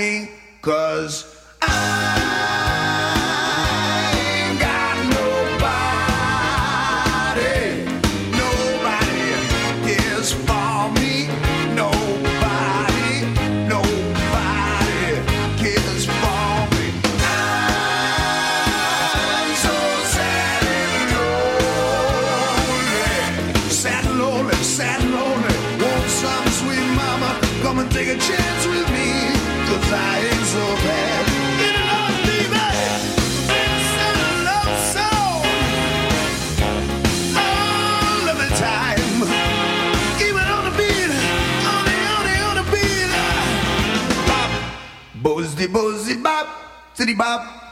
me, 'cause I ain't got nobody. Nobody cares for me. Nobody cares for me. I'm so sad and lonely, sad and lonely. Want some sweet mama come and take a chance with me, 'cause I ain't so bad. Get it on, baby. It's a love song. All of the time. Keep it on the beat. On the beat. Bop. Bozzy, bop. City bop.